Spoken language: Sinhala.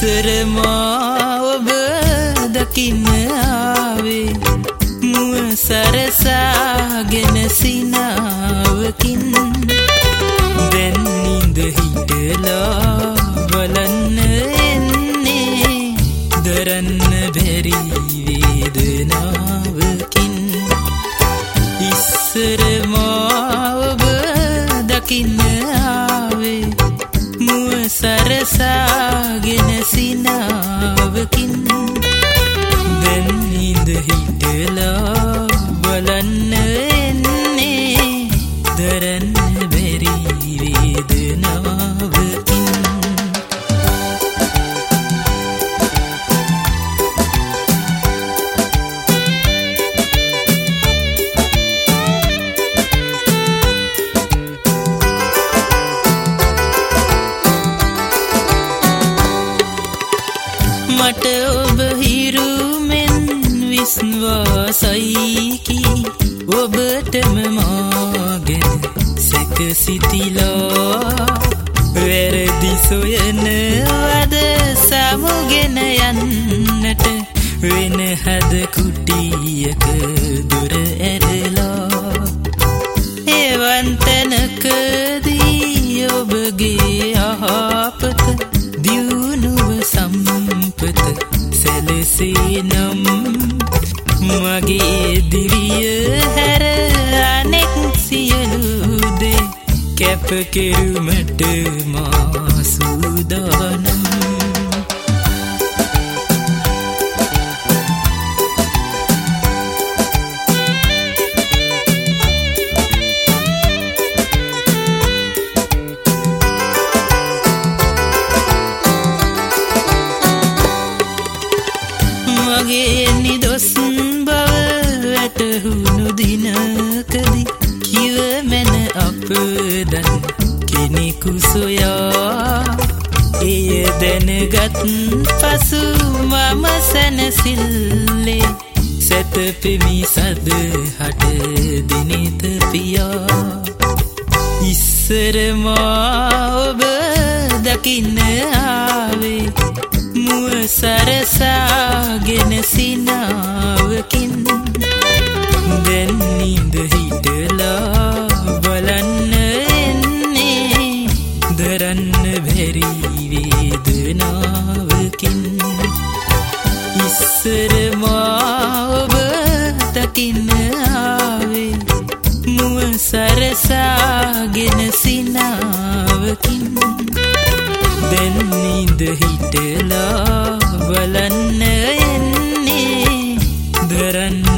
ඉස්සරමා ඔබ දකින්න ආවේ මුව සරසාගෙන සිනාවකින් දැන් නිඳ හිටලා බලන්න එන්නේ දරන්න බැරි වේදනාවකින් ඉස්සරමා ඔබ දකින්න ආවේ මුව සරසාගෙන සිනාවකින් දැන් නිඳ හිටලා බලන්න එන්නේ දරන්න බැරි වේදනාවකින් මට ඔබ හිරුමෙන් විශ්වාසයි කී ඔබටම මාගෙන සැකසිතිලා වැරදි සොයනවද සමුගෙන යන්නට වෙන හද කුටියක දුර ඇරලා එවන් තැනකදී ඔබගේ ආපත දියුණුව සම්පත සැලසෙනම් මගේ දිවිය හැර අනෙක් සියලු දේ කැප කෙරුමට මා සූදානම් මගේ නිදොස් බව වැටහුණු දිනකදී කිව මැන අප දැන් කෙනෙකු සොයා එය දැනගත් පසු මම සැනසිල්ලේ සැතපෙමි සදහට දිනෙත පියා ඉස්සරමා ඔබ දකින්න ආවේ මුව සරසාගෙන සිනාවකින් දැන් නිඳ හිටලා බලන්න එන්නේ දරන්න බැරි වේදනාවකින් ඉස්සරමා ඔබ දකින්න ආවේ මුව සරසාගෙන සිනාවකින් දැන් නිඳ හිටලා බලන්න එන්නේ දරන්න